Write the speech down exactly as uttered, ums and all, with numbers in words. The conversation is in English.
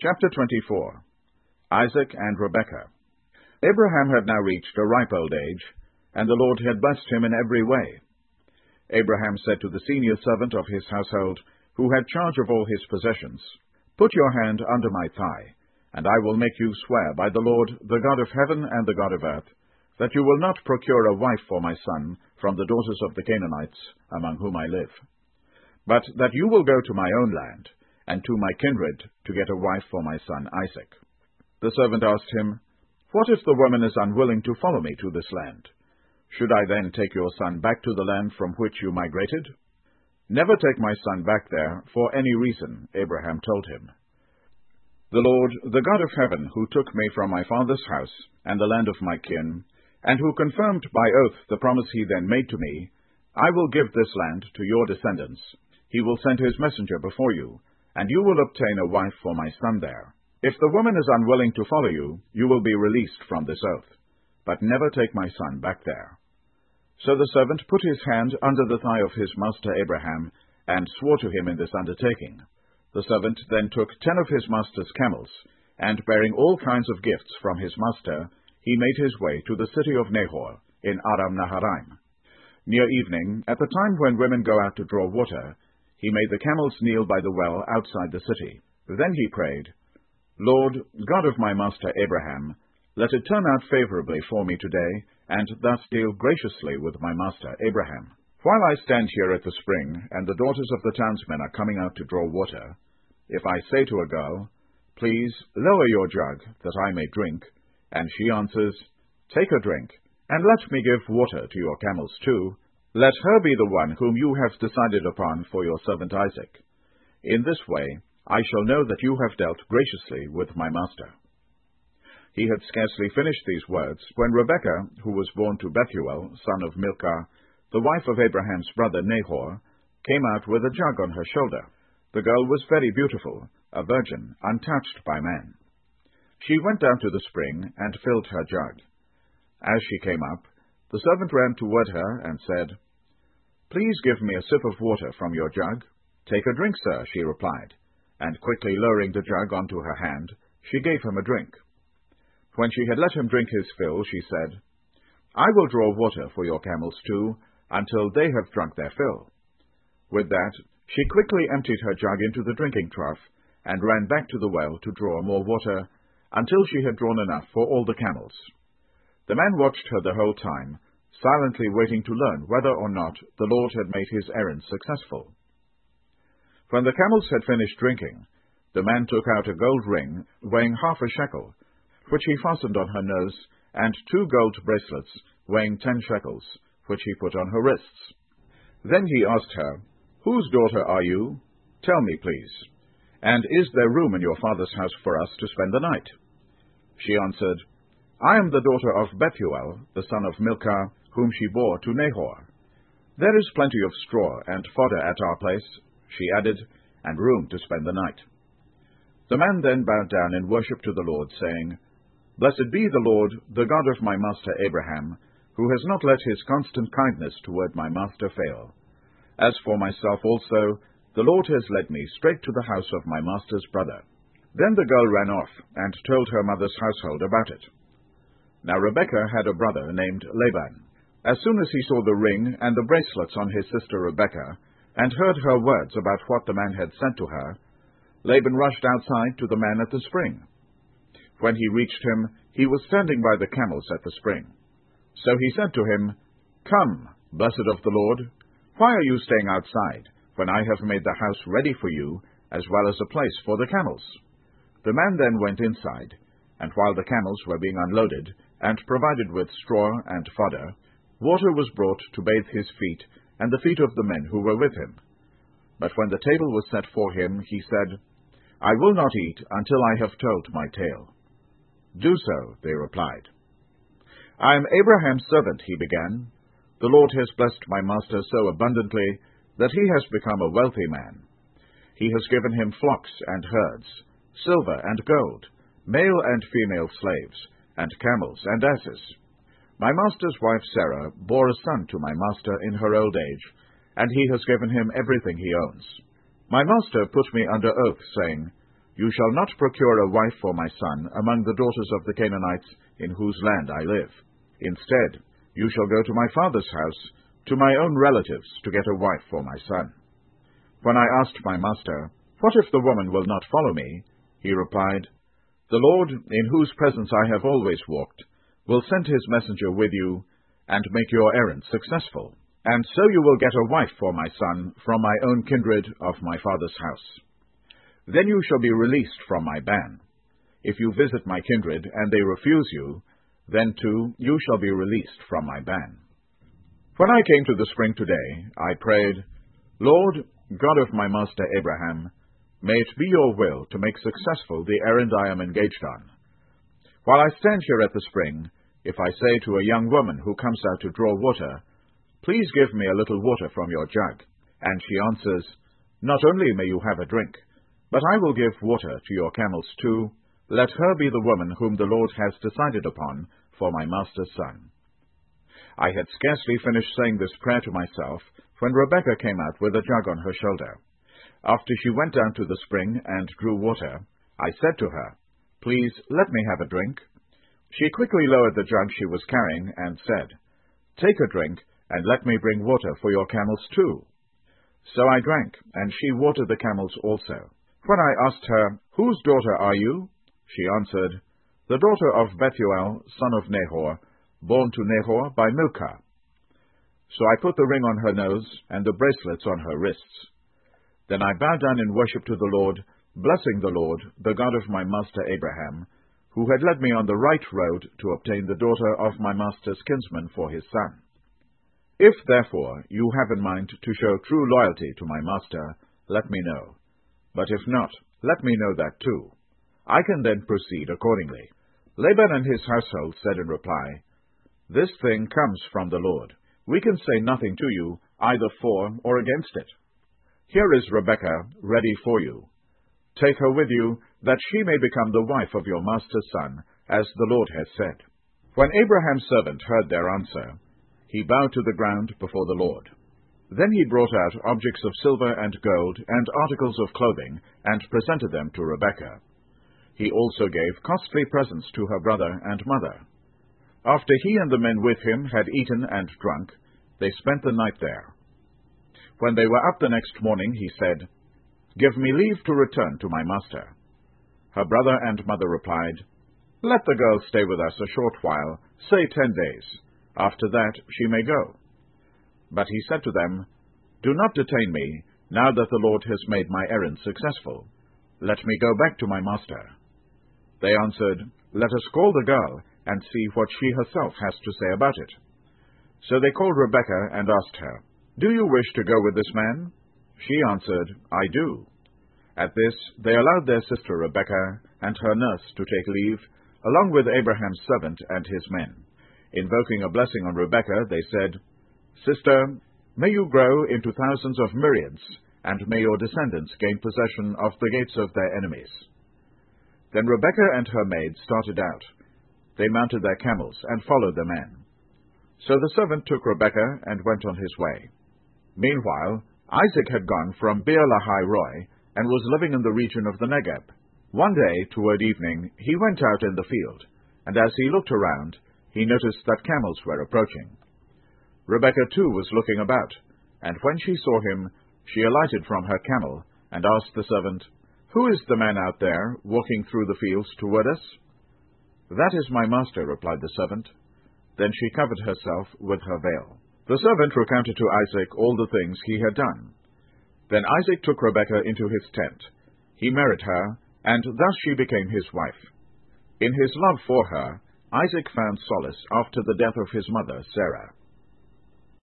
Chapter twenty-four. Isaac and Rebekah. Abraham had now reached a ripe old age, and the Lord had blessed him in every way. Abraham said to the senior servant of his household, who had charge of all his possessions, "Put your hand under my thigh, and I will make you swear by the Lord, the God of heaven and the God of earth, that you will not procure a wife for my son from the daughters of the Canaanites, among whom I live, but that you will go to my own land, and to my kindred, to get a wife for my son Isaac." The servant asked him, "What if the woman is unwilling to follow me to this land? Should I then take your son back to the land from which you migrated?" "Never take my son back there for any reason," Abraham told him. "The Lord, the God of heaven, who took me from my father's house and the land of my kin, and who confirmed by oath the promise he then made to me, I will give this land to your descendants. He will send his messenger before you, and you will obtain a wife for my son there. If the woman is unwilling to follow you, you will be released from this oath. But never take my son back there." So the servant put his hand under the thigh of his master Abraham, and swore to him in this undertaking. The servant then took ten of his master's camels, and bearing all kinds of gifts from his master, he made his way to the city of Nahor, in Aram Naharaim. Near evening, at the time when women go out to draw water, he made the camels kneel by the well outside the city. Then he prayed, "Lord, God of my master Abraham, let it turn out favorably for me today, and thus deal graciously with my master Abraham. While I stand here at the spring, and the daughters of the townsmen are coming out to draw water, if I say to a girl, 'Please lower your jug, that I may drink,' and she answers, 'Take a drink, and let me give water to your camels too,' let her be the one whom you have decided upon for your servant Isaac. In this way I shall know that you have dealt graciously with my master." He had scarcely finished these words when Rebekah, who was born to Bethuel, son of Milcah, the wife of Abraham's brother Nahor, came out with a jug on her shoulder. The girl was very beautiful, a virgin, untouched by man. She went down to the spring and filled her jug. As she came up, the servant ran toward her and said, "Please give me a sip of water from your jug." "Take a drink, sir," she replied, and quickly lowering the jug onto her hand, she gave him a drink. When she had let him drink his fill, she said, "I will draw water for your camels too, until they have drunk their fill." With that, she quickly emptied her jug into the drinking trough, and ran back to the well to draw more water, until she had drawn enough for all the camels. The man watched her the whole time, silently waiting to learn whether or not the Lord had made his errand successful. When the camels had finished drinking, the man took out a gold ring weighing half a shekel, which he fastened on her nose, and two gold bracelets weighing ten shekels, which he put on her wrists. Then he asked her, "Whose daughter are you? Tell me, please. And is there room in your father's house for us to spend the night?" She answered, "I am the daughter of Bethuel, the son of Milcah, whom she bore to Nahor. There is plenty of straw and fodder at our place," she added, "and room to spend the night." The man then bowed down in worship to the Lord, saying, "Blessed be the Lord, the God of my master Abraham, who has not let his constant kindness toward my master fail. As for myself also, the Lord has led me straight to the house of my master's brother." Then the girl ran off, and told her mother's household about it. Now Rebekah had a brother named Laban. As soon as he saw the ring and the bracelets on his sister Rebekah, and heard her words about what the man had sent to her, Laban rushed outside to the man at the spring. When he reached him, he was standing by the camels at the spring. So he said to him, "Come, blessed of the Lord, why are you staying outside, when I have made the house ready for you, as well as a place for the camels?" The man then went inside, and while the camels were being unloaded, and provided with straw and fodder, water was brought to bathe his feet and the feet of the men who were with him. But when the table was set for him, he said, "I will not eat until I have told my tale." "Do so," they replied. "I am Abraham's servant," he began. "The Lord has blessed my master so abundantly that he has become a wealthy man. He has given him flocks and herds, silver and gold, male and female slaves, and camels and asses. My master's wife Sarah bore a son to my master in her old age, and he has given him everything he owns. My master put me under oath, saying, You shall not procure a wife for my son among the daughters of the Canaanites in whose land I live. Instead, you shall go to my father's house, to my own relatives, to get a wife for my son." When I asked my master, "What if the woman will not follow me?" he replied, "The Lord, in whose presence I have always walked, will send his messenger with you, and make your errand successful. And so you will get a wife for my son from my own kindred of my father's house. Then you shall be released from my ban. If you visit my kindred, and they refuse you, then too you shall be released from my ban." When I came to the spring today, I prayed, "Lord, God of my master Abraham, may it be your will to make successful the errand I am engaged on. While I stand here at the spring, if I say to a young woman who comes out to draw water, 'Please give me a little water from your jug,' and she answers, 'Not only may you have a drink, but I will give water to your camels too,' let her be the woman whom the Lord has decided upon for my master's son." I had scarcely finished saying this prayer to myself when Rebekah came out with a jug on her shoulder. After she went down to the spring and drew water, I said to her, "Please let me have a drink." She quickly lowered the jug she was carrying and said, "Take a drink, and let me bring water for your camels too." So I drank, and she watered the camels also. When I asked her, "Whose daughter are you?" she answered, "The daughter of Bethuel, son of Nahor, born to Nahor by Milcah." So I put the ring on her nose and the bracelets on her wrists. Then I bowed down in worship to the Lord, blessing the Lord, the God of my master Abraham, who had led me on the right road to obtain the daughter of my master's kinsman for his son. If, therefore, you have in mind to show true loyalty to my master, let me know. But if not, let me know that too. I can then proceed accordingly." Laban and his household said in reply, "This thing comes from the Lord. We can say nothing to you, either for or against it. Here is Rebekah ready for you. Take her with you, that she may become the wife of your master's son, as the Lord has said." When Abraham's servant heard their answer, he bowed to the ground before the Lord. Then he brought out objects of silver and gold and articles of clothing, and presented them to Rebekah. He also gave costly presents to her brother and mother. After he and the men with him had eaten and drunk, they spent the night there. When they were up the next morning, he said, "Give me leave to return to my master." Her brother and mother replied, "Let the girl stay with us a short while, say ten days. After that she may go." But he said to them, "Do not detain me, now that the Lord has made my errand successful. Let me go back to my master." They answered, "Let us call the girl, and see what she herself has to say about it." So they called Rebekah and asked her, "Do you wish to go with this man?" She answered, "I do." At this they allowed their sister Rebekah and her nurse to take leave, along with Abraham's servant and his men. Invoking a blessing on Rebekah, they said, "Sister, may you grow into thousands of myriads, and may your descendants gain possession of the gates of their enemies." Then Rebekah and her maids started out. They mounted their camels and followed the men. So the servant took Rebekah and went on his way. Meanwhile, Isaac had gone from Beer-lahai-roi and was living in the region of the Negeb. One day, toward evening, he went out in the field, and as he looked around, he noticed that camels were approaching. Rebekah too was looking about, and when she saw him, she alighted from her camel and asked the servant, "Who is the man out there, walking through the fields toward us?" "That is my master," replied the servant. Then she covered herself with her veil. The servant recounted to Isaac all the things he had done. Then Isaac took Rebekah into his tent. He married her, and thus she became his wife. In his love for her, Isaac found solace after the death of his mother, Sarah.